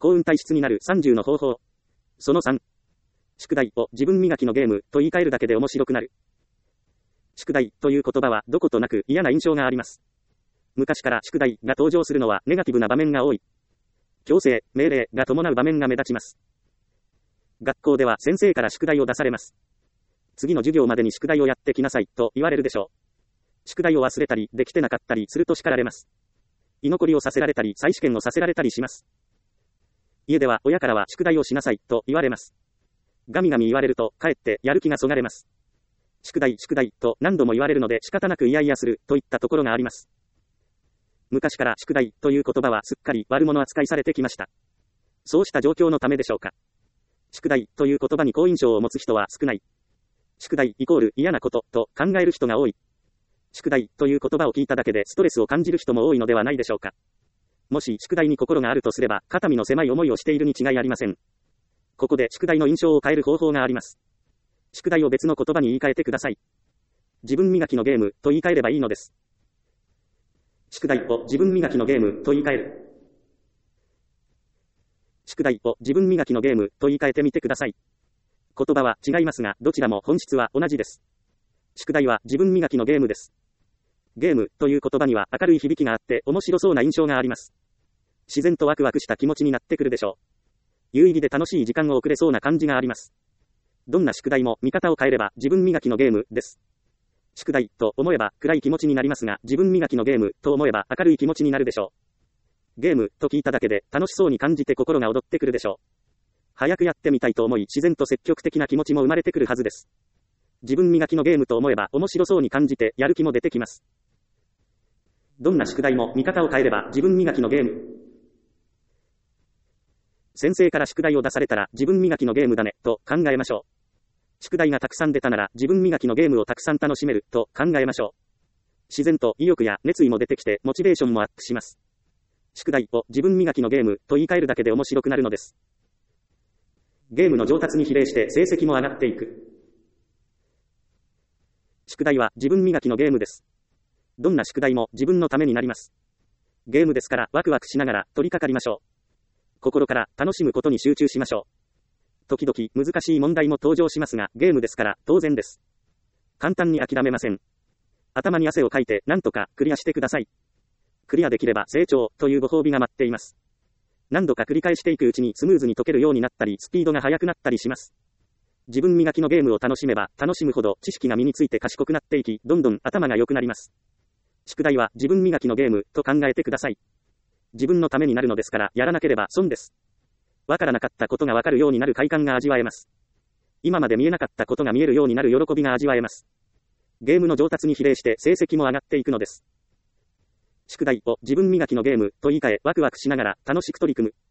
幸運体質になる30の方法。その3。宿題を自分磨きのゲームと言い換えるだけで面白くなる。宿題という言葉はどことなく嫌な印象があります。昔から宿題が登場するのはネガティブな場面が多い。強制、命令が伴う場面が目立ちます。学校では先生から宿題を出されます。次の授業までに宿題をやってきなさいと言われるでしょう。宿題を忘れたりできてなかったりすると叱られます。居残りをさせられたり再試験をさせられたりします。家では親からは宿題をしなさいと言われます。ガミガミ言われるとかえってやる気がそがれます。宿題宿題と何度も言われるので仕方なくイヤイヤするといったところがあります。昔から宿題という言葉はすっかり悪者扱いされてきました。そうした状況のためでしょうか。宿題という言葉に好印象を持つ人は少ない。宿題イコール嫌なことと考える人が多い。宿題という言葉を聞いただけでストレスを感じる人も多いのではないでしょうか。もし宿題に心があるとすれば肩身の狭い思いをしているに違いありません。ここで宿題の印象を変える方法があります。宿題を別の言葉に言い換えてください。自分磨きのゲームと言い換えればいいのです。宿題を自分磨きのゲームと言い換える。宿題を自分磨きのゲームと言い換えてみてください。言葉は違いますが、どちらも本質は同じです。宿題は自分磨きのゲームです。ゲームという言葉には明るい響きがあって面白そうな印象があります。自然とワクワクした気持ちになってくるでしょう。有意義で楽しい時間を送れそうな感じがあります。どんな宿題も見方を変えれば自分磨きのゲームです。宿題と思えば暗い気持ちになりますが、自分磨きのゲームと思えば明るい気持ちになるでしょう。ゲームと聞いただけで楽しそうに感じて心が踊ってくるでしょう。早くやってみたいと思い自然と積極的な気持ちも生まれてくるはずです。自分磨きのゲームと思えば面白そうに感じてやる気も出てきます。どんな宿題も見方を変えれば自分磨きのゲーム。先生から宿題を出されたら自分磨きのゲームだねと考えましょう。宿題がたくさん出たなら自分磨きのゲームをたくさん楽しめると考えましょう。自然と意欲や熱意も出てきてモチベーションもアップします。宿題を自分磨きのゲームと言い換えるだけで面白くなるのです。ゲームの上達に比例して成績も上がっていく。宿題は自分磨きのゲームです。どんな宿題も自分のためになります。ゲームですからワクワクしながら取り掛かりましょう。心から楽しむことに集中しましょう。時々難しい問題も登場しますが、ゲームですから当然です。簡単に諦めません。頭に汗をかいて何とかクリアしてください。クリアできれば成長というご褒美が待っています。何度か繰り返していくうちにスムーズに解けるようになったり、スピードが速くなったりします。自分磨きのゲームを楽しめば楽しむほど知識が身について賢くなっていき、どんどん頭が良くなります。宿題は自分磨きのゲームと考えてください。自分のためになるのですからやらなければ損です。わからなかったことがわかるようになる快感が味わえます。今まで見えなかったことが見えるようになる喜びが味わえます。ゲームの上達に比例して成績も上がっていくのです。宿題を自分磨きのゲームと言い換えワクワクしながら楽しく取り組む。